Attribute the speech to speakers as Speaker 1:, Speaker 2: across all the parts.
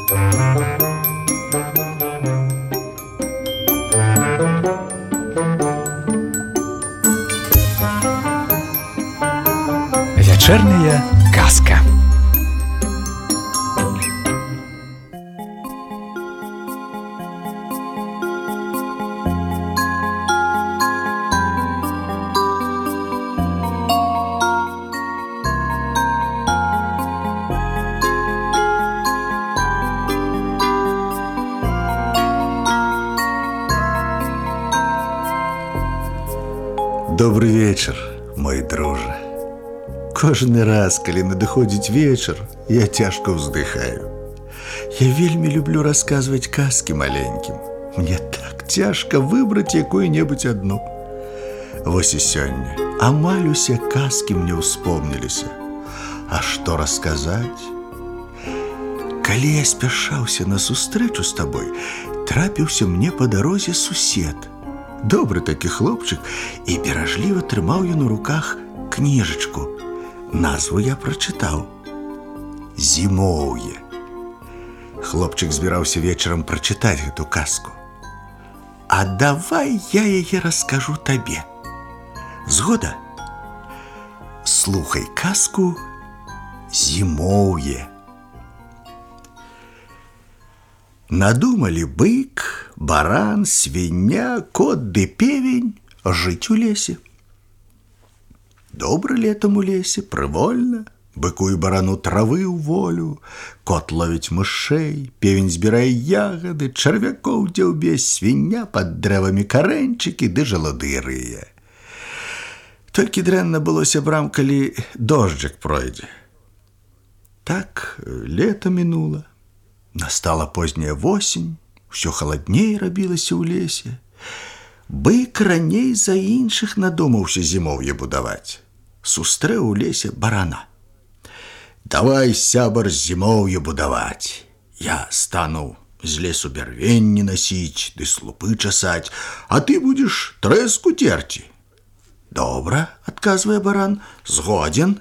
Speaker 1: Вечерняя казка.
Speaker 2: Добрый вечер, мой друже. Кожны раз, калі надыходзіць вечар, я цяжка ўздыхаю. Я вельмі люблю расказваць казкі маленькім. Мне так цяжка выбраць якую-небудзь адну. Вось і сёння амаль усе казкі мне ўспомніліся. А што расказаць? Калі я спяшаўся на сустрэчу з табой, трапіўся мне па дарозе сусед. Добры такі хлопчык, і беражліва трымаў ён у руках кніжачку. Назву я прачытаў. «Зімоўе». Хлопчык збіраўся вечарам прачытаць гэту казку. А давай я яе раскажу табе. Згода? Слухай казку «Зімоўе». Надумалі бык, баран, свіння, кот ды певень жыць у лесе. Добра летом у лесе, прывольна. Быку і барану травы ў волю. Кот ловіць мышэй, певень збірае ягады, чарвякоў дзяўбе, свіння пад дрэвамі карэньчыкі ды жалуды рые. Толькі дрэнна было сябрам, калі дожджык пройдзе. Так лета мінула. Настала позняя восень, усё халадней рабілася ў лесе. Бык раней за іншых надумаўся зімоўе будаваць. Сустрэў у лесе барана. «Давай, сябар, зімоўе будаваць. Я стану з лесу бярвенні насіць, ды слупы часаць, а ты будзеш трэску церці». «Добра», — адказвае баран, — «згодзен».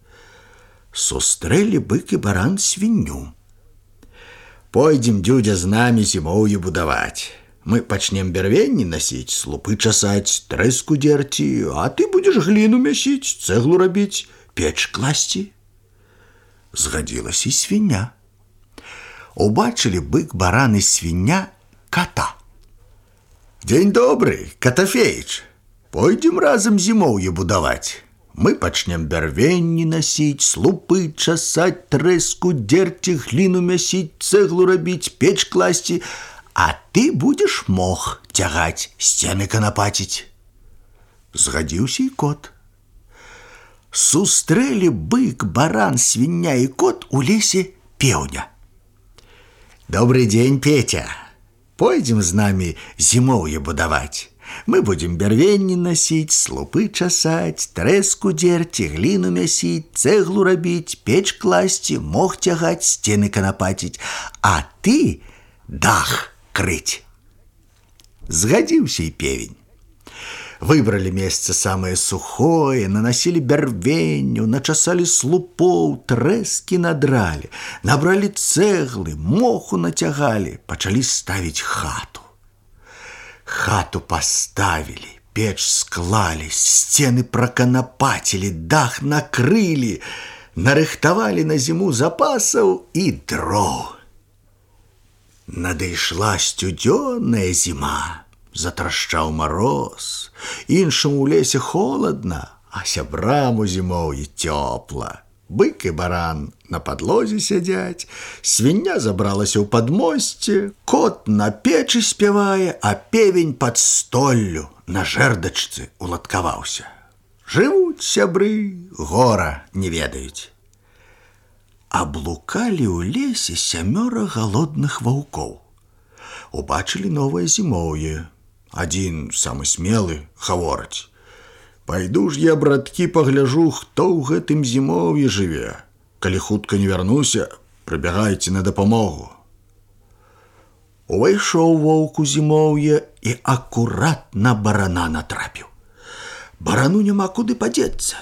Speaker 2: Сустрэлі бык і баран свінню. «Пойдзем, дзюдзя, з намі зімоўе будаваць. Мы пачнем бярвенні насіць, слупы часаць, трэску дзерці, а ты будзеш гліну мясіць, цэглу рабіць, печ класці». Згадзілася і свіння. Убачылі бык, баран і свіння кота. «Дзень добры, Котофеіч, пойдзем разам зімоўе будаваць. Мы пачнем бярвенні насіць, слупы часаць, трэску дзерці, гліну мясіць, цэглу рабіць, печ класці, а ты будзеш мох цягаць, сцены канапаціць». Згадзіўся і кот. Сустрэлі бык, баран, свіння і кот у лесе пеўня. «Добрый дзень, Петя. Пойдзем з намі зімоўе будаваць. Мы будзем бярвенні насіць, слупы часаць, трэску дзерці, гліну мясіць, цэглу рабіць, печ класці, мох цягаць, сцены канапаціць, а ты дах крыць». Згадзіўся і певень. Выбралі месца самае сухое, нанасілі бярвенню, начасалі слупоў, трэскі надралі, набралі цэглы, моху нацягалі, пачалі ставіць хату. Хату паставілі, печ склалі, сцены праканапацілі, дах накрылі, нарыхтавалі на зіму запасаў і дроў. Надышла сцюдзённая зіма. Затрашчаў мароз, іншым у лесе холадна, а сябрам у зімоўі цёпла. Бык і баран на падлозе сядзяць, свіння забралася ў падмосце, кот на печы спявае, а певень пад столлю на жэрдачцы уладкаваўся. Жывуць сябры, гора не ведаюць. Аблукалі ў лесе 7 галодных ваўкоў. Убачылі новае зімоўе. Адзін, самы смелы, гаворыць: «Пайду ж я, браткі, пагляжу, хто ў гэтым зімоўі жыве. Калі хутка не вярнуся, прыбягайце на дапамогу». Увайшоў воўк у зімоўе і акурат на барана натрапіў. Барану няма куды падзецца.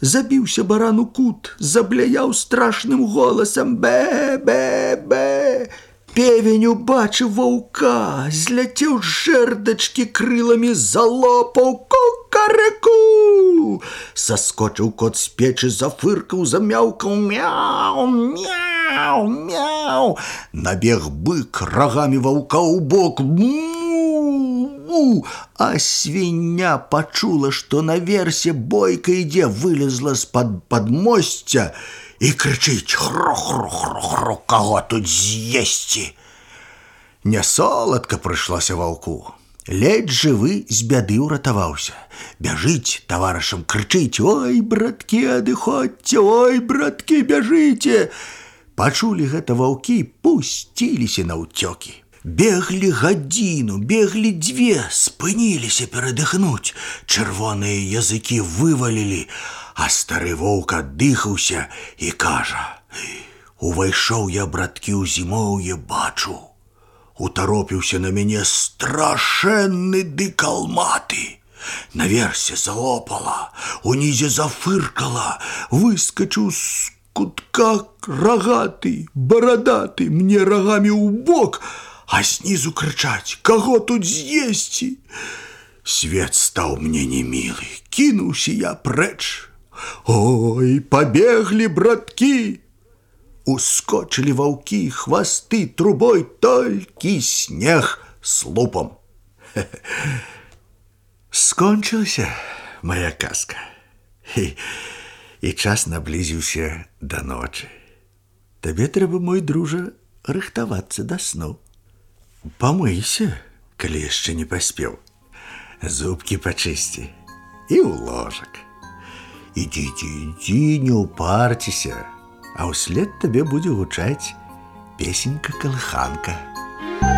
Speaker 2: Забіўся баран у кут, забляяў страшным голасам: «Бэ-бэ-бэ! Певень убачыў ваўка, зляцеў з жэрдачкі крыламі, залопаў кукарэку. Саскочыў кот з печы, зафыркаў, замяўкаў, мяу, мяу, мяу. Набег бык, рагамі ваўка ў бок, му. А свіння пачула, што наверсе бойка ідзе, вылезла з-пад падмосця і крычыць: хру-хру-хру-хру, каго тут з'есці? Нясоладка прыйшлося ваўку. Ледзь жывы з бяды ўратаваўся. Бяжыць, таварышам крычыць: ой, браткі, адыходзьце, ой, браткі, бяжыце. Пачулі гэта ваўкі, пусціліся наўцёкі. Беглі гадзіну, беглі дзве, спыніліся перадыхнуць. Чырвоныя языкі вывалілі, а стары воўк аддыхаўся і кажа: увайшоў я, браткі, у зімоўе, бачу. Утаропіўся на мяне страшэнны ды калматы. Наверсе залопала, унізе зафыркала, выскачыў з кутка рагаты, барадаты, мне рагамі ў бок, а снізу крычаць: каго тут з'есці? Свет стаў мне немілы, кінуўся я прэч. Ой, пабеглі, браткі. Ускочылі ваўкі, хвасты трубой, толькі снег слупам. Скончылася моя казка. І час наблізіўся да ночы. Табе трэба, мой дружа, рыхтавацца да сну. Памыйся, калі яшчэ не паспеў. Зубкі пачысці і ў ложак. Ідзіце, ідзі, не ўпарціся, а ўслед табе будзе гучаць песенька-калыханка.